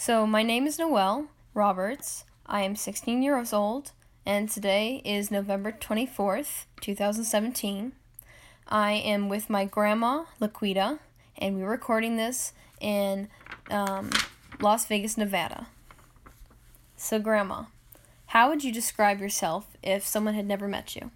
So, my name is Noelle Roberts. I am 16 years old, and today is November 24th, 2017. I am with my grandma, Laquita, and we're recording this in Las Vegas, Nevada. So, Grandma, how would you describe yourself if someone had never met you?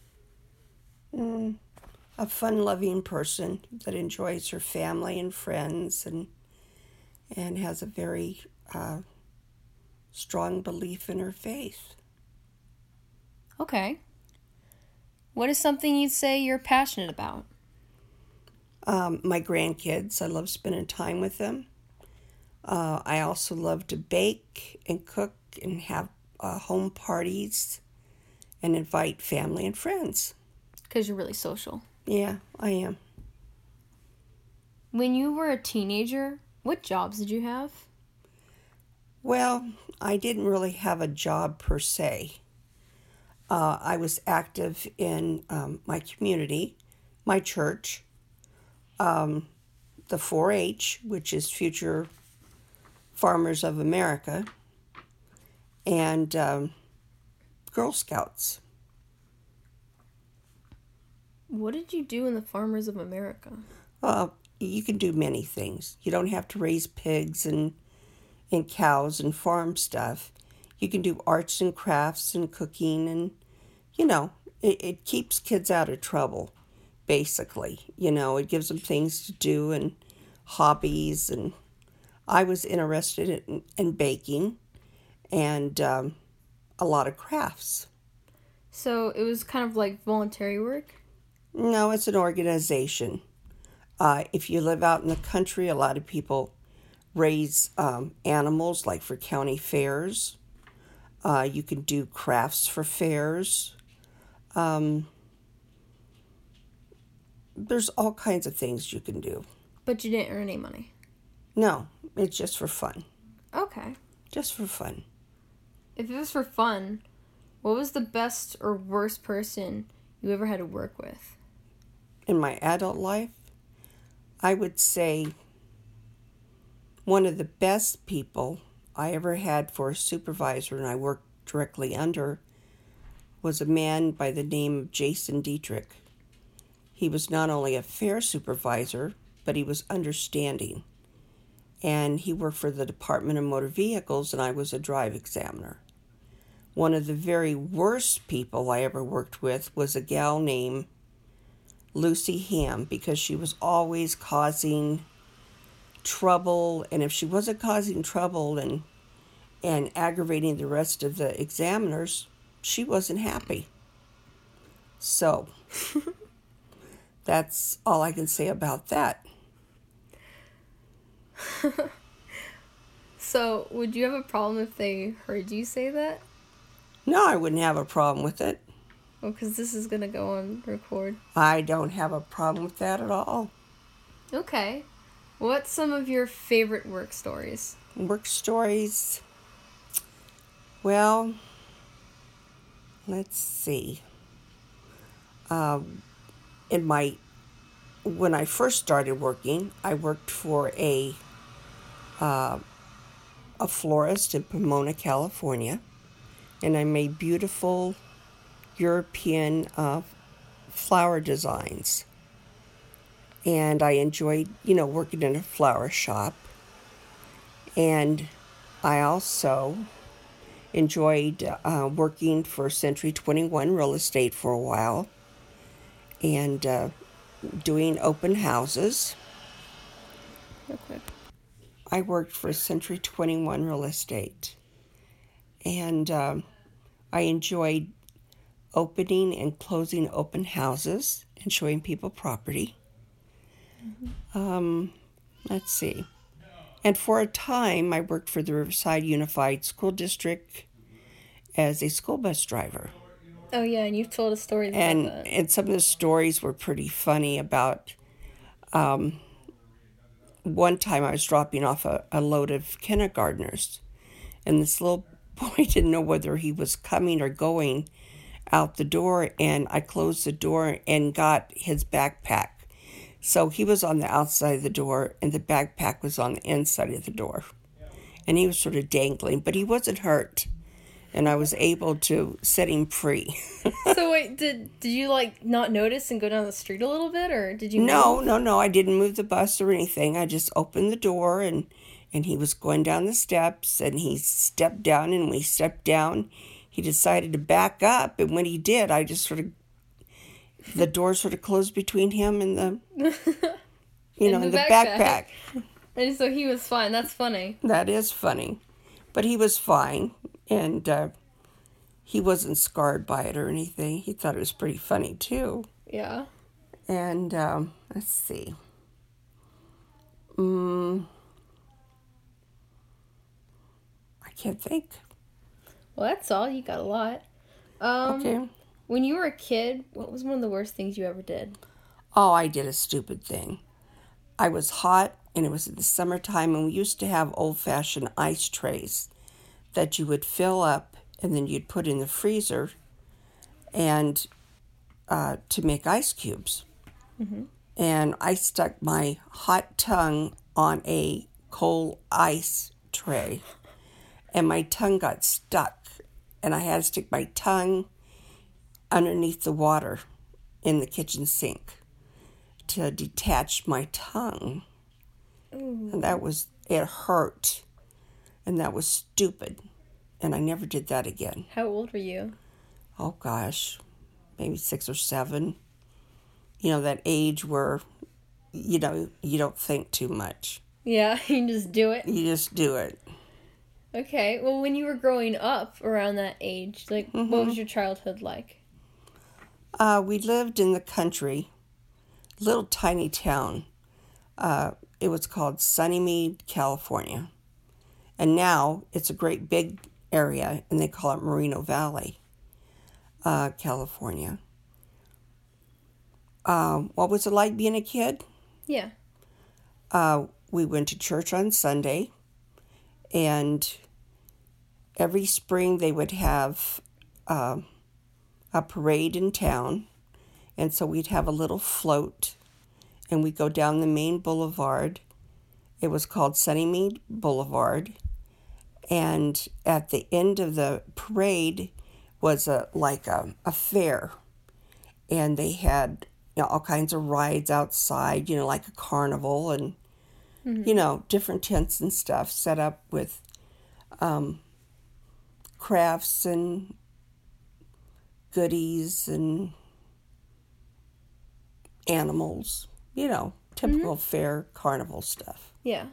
A fun-loving person that enjoys her family and friends and has a very strong belief in her faith. Okay. What is something you'd say you're passionate about? My grandkids, I love spending time with them. I also love to bake and cook and have home parties and invite family and friends. Because you're really social. Yeah, I am. When you were a teenager, what jobs did you have? Well, I didn't really have a job per se. I was active in my community, my church, the 4-H, which is Future Farmers of America, and Girl Scouts. What did you do in the Farmers of America? You can do many things. You don't have to raise pigs and cows and farm stuff. You can do arts and crafts and cooking, and it keeps kids out of trouble, basically. It gives them things to do and hobbies, and I was interested in baking and a lot of crafts. So it was kind of like voluntary work? No, it's an organization. If you live out in the country, a lot of people raise animals, like for county fairs. You can do crafts for fairs. There's all kinds of things you can do. But you didn't earn any money? No, it's just for fun. Okay. Just for fun. If it was for fun, what was the best or worst person you ever had to work with? In my adult life, I would say one of the best people I ever had for a supervisor and I worked directly under was a man by the name of Jason Dietrich. He was not only a fair supervisor, but he was understanding. And he worked for the Department of Motor Vehicles, and I was a drive examiner. One of the very worst people I ever worked with was a gal named Lucy Ham, because she was always causing trouble, and if she wasn't causing trouble and aggravating the rest of the examiners, she wasn't happy. So that's all I can say about that. So, would you have a problem if they heard you say that? No, I wouldn't have a problem with it. Well, because this is going to go on record. I don't have a problem with that at all. Okay. What's some of your favorite work stories? Work stories. Well, let's see. When I first started working, I worked for a florist in Pomona, California, and I made beautiful European flower designs. And I enjoyed, working in a flower shop. And I also enjoyed working for Century 21 Real Estate for a while and doing open houses. Okay. I worked for Century 21 Real Estate. And I enjoyed opening and closing open houses and showing people property. Let's see. And for a time, I worked for the Riverside Unified School District as a school bus driver. Oh, yeah, and you've told a story about that. And some of the stories were pretty funny about one time I was dropping off a load of kindergartners, and this little boy didn't know whether he was coming or going out the door, and I closed the door and got his backpack. So he was on the outside of the door, and the backpack was on the inside of the door. and he was sort of dangling, but he wasn't hurt. And I was able to set him free. So wait, did you like not notice and go down the street a little bit, or did you No, move? no, no. I didn't move the bus or anything. I just opened the door, and he was going down the steps, and he stepped down, and we stepped down. He decided to back up, and when he did, I just sort of, the door sort of closed between him and the, And the backpack. And so he was fine. That's funny. That is funny. But he was fine, and he wasn't scarred by it or anything. He thought it was pretty funny, too. Yeah. And let's see. I can't think. Well, that's all. You got a lot. Okay. When you were a kid, what was one of the worst things you ever did? Oh, I did a stupid thing. I was hot, and it was in the summertime, and we used to have old-fashioned ice trays that you would fill up, and then you'd put in the freezer and to make ice cubes. Mm-hmm. And I stuck my hot tongue on a cold ice tray, and my tongue got stuck, and I had to stick my tongue underneath the water in the kitchen sink to detach my tongue. Ooh. And it hurt, and that was stupid, and I never did that again. How old were you? Oh gosh, maybe 6 or 7. That age where, you don't think too much. Yeah, you just do it. You just do it. Okay, well, when you were growing up around that age, like, what was your childhood like? We lived in the country, little tiny town. It was called Sunnymead, California. And now it's a great big area, and they call it Moreno Valley, California. What was it like being a kid? Yeah. We went to church on Sunday, and every spring they would have a parade in town, and so we'd have a little float, and we'd go down the main boulevard. It was called Sunnymead Boulevard, and at the end of the parade was a fair, and they had all kinds of rides outside, like a carnival, and different tents and stuff set up with crafts and goodies and animals, typical fair carnival stuff. Yeah.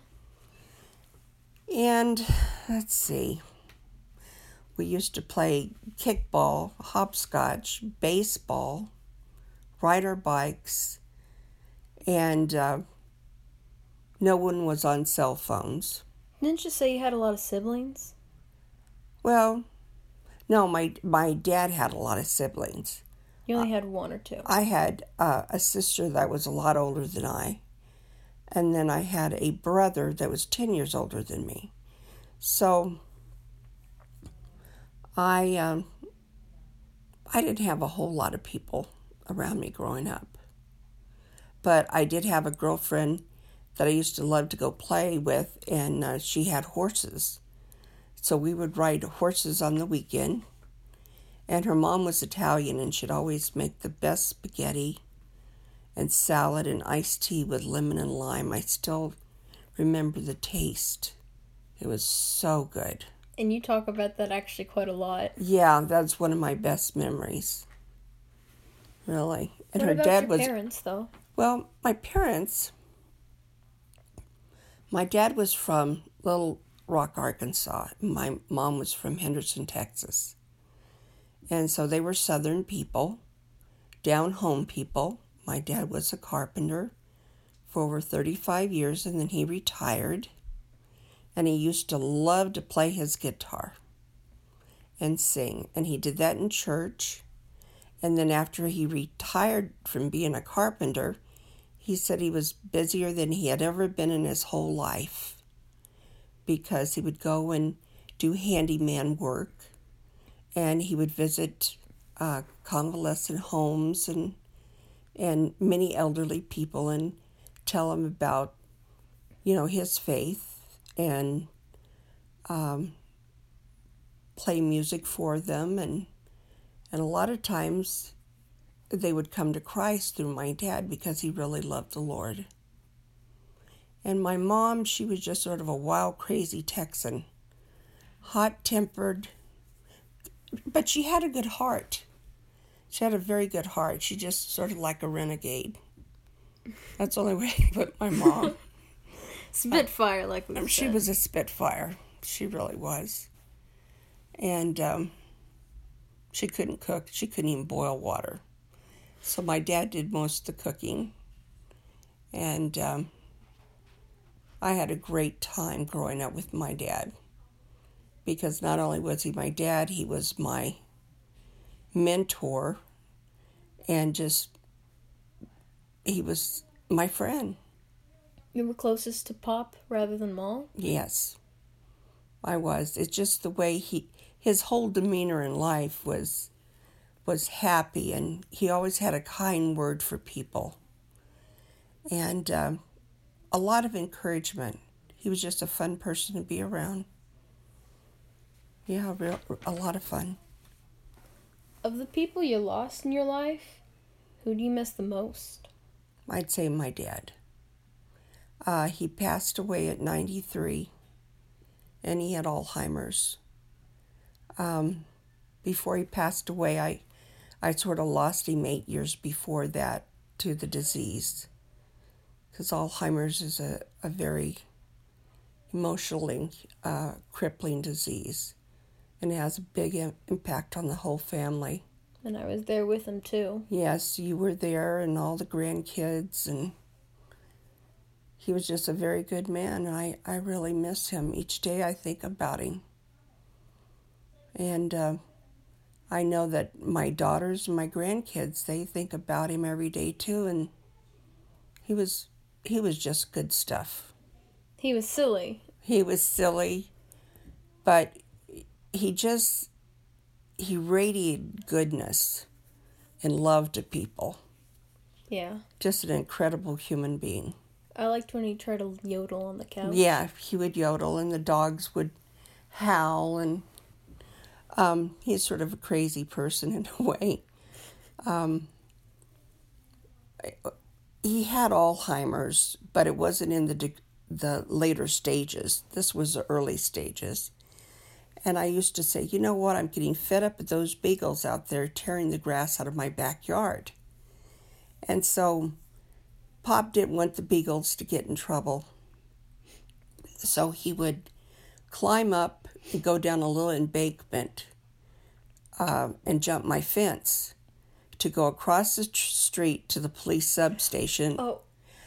And let's see, we used to play kickball, hopscotch, baseball, ride our bikes, and no one was on cell phones. Didn't you say you had a lot of siblings? Well, no, my dad had a lot of siblings. You only had one or two. I had a sister that was a lot older than I, and then I had a brother that was 10 years older than me. So I didn't have a whole lot of people around me growing up. But I did have a girlfriend that I used to love to go play with, and she had horses. So we would ride horses on the weekend. And her mom was Italian, and she'd always make the best spaghetti and salad and iced tea with lemon and lime. I still remember the taste. It was so good. And you talk about that actually quite a lot. Yeah, that's one of my best memories. Really. And What her about dad your was parents, though? Well, my dad was from Little Rock, Arkansas. My mom was from Henderson, Texas. And so they were Southern people, down-home people. My dad was a carpenter for over 35 years, and then he retired. And he used to love to play his guitar and sing. And he did that in church. And then after he retired from being a carpenter, he said he was busier than he had ever been in his whole life, because he would go and do handyman work, and he would visit convalescent homes and many elderly people and tell them about, his faith and play music for them, and a lot of times they would come to Christ through my dad because he really loved the Lord. And my mom, she was just sort of a wild, crazy Texan, hot-tempered, but she had a good heart. She had a very good heart. She just sort of like a renegade. That's the only way I can put my mom. Spitfire, like we said. She was a spitfire. She really was. And she couldn't cook. She couldn't even boil water. So my dad did most of the cooking. And I had a great time growing up with my dad. Because not only was he my dad, he was my mentor. And he was my friend. You were closest to Pop rather than Mom? Yes, I was. It's just the way his whole demeanor in life was happy, and he always had a kind word for people. And a lot of encouragement. He was just a fun person to be around. Yeah, a lot of fun. Of the people you lost in your life, who do you miss the most? I'd say my dad. He passed away at 93, and he had Alzheimer's. Before he passed away, I sort of lost him 8 years before that to the disease, because Alzheimer's is a very emotionally crippling disease, and it has a big impact on the whole family. And I was there with him, too. Yes, you were there, and all the grandkids, and he was just a very good man, and I really miss him. Each day I think about him. And I know that my daughters and my grandkids, they think about him every day too, and he was just good stuff. He was silly. He was silly, but he radiated goodness and love to people. Yeah. Just an incredible human being. I liked when he tried to yodel on the couch. Yeah, he would yodel, and the dogs would howl, and he's sort of a crazy person in a way. He had Alzheimer's, but it wasn't in the later stages. This was the early stages. And I used to say, you know what, I'm getting fed up with those beagles out there tearing the grass out of my backyard. And so Pop didn't want the beagles to get in trouble. So he would climb up and go down a little embankment and jump my fence to go across the street to the police substation. Oh.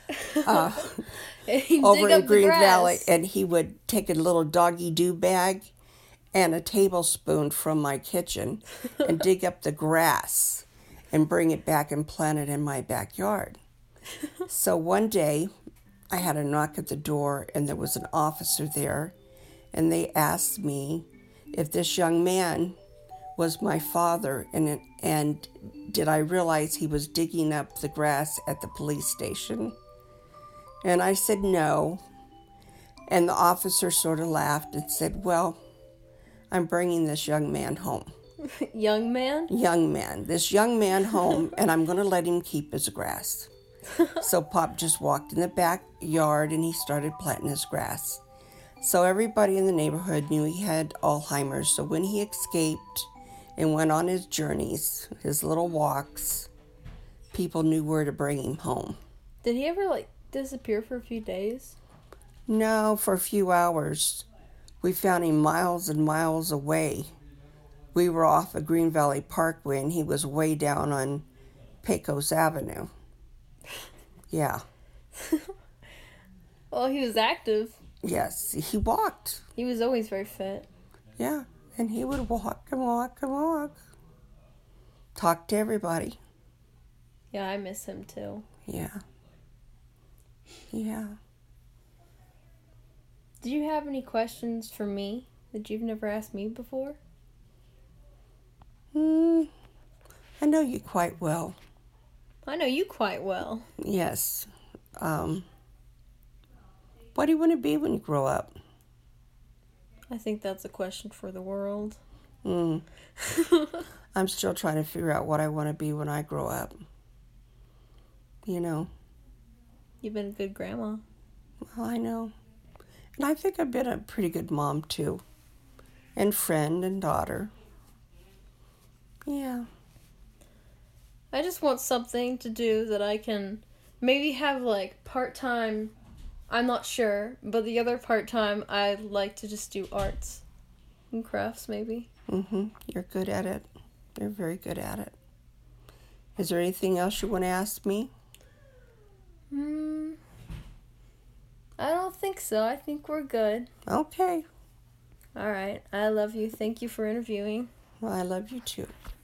Over in Green Valley. And he would take a little doggy-doo bag and a tablespoon from my kitchen and dig up the grass and bring it back and plant it in my backyard. So one day, I had a knock at the door, and there was an officer there, and they asked me if this young man was my father, and did I realize he was digging up the grass at the police station? And I said no, and the officer sort of laughed and said, well, I'm bringing this young man home. Young man? Young man. This young man home, and I'm going to let him keep his grass. So Pop just walked in the backyard and he started planting his grass. So everybody in the neighborhood knew he had Alzheimer's. So when he escaped and went on his journeys, his little walks, people knew where to bring him home. Did he ever, disappear for a few days? No, for a few hours. We found him miles and miles away. We were off of Green Valley Parkway and he was way down on Pecos Avenue. Yeah. Well, he was active. Yes, he walked. He was always very fit. Yeah, and he would walk and walk and walk. Talk to everybody. Yeah, I miss him too. Yeah. Yeah. Do you have any questions for me that you've never asked me before? I know you quite well. I know you quite well. Yes. What do you want to be when you grow up? I think that's a question for the world. I'm still trying to figure out what I want to be when I grow up. You know. You've been a good grandma. Well, I know. And I think I've been a pretty good mom, too. And friend and daughter. Yeah. I just want something to do that I can maybe have, like, part-time, I'm not sure, but the other part-time I'd like to just do arts and crafts, maybe. You're good at it. You're very good at it. Is there anything else you want to ask me? I don't think so. I think we're good. Okay. All right. I love you. Thank you for interviewing. Well, I love you too.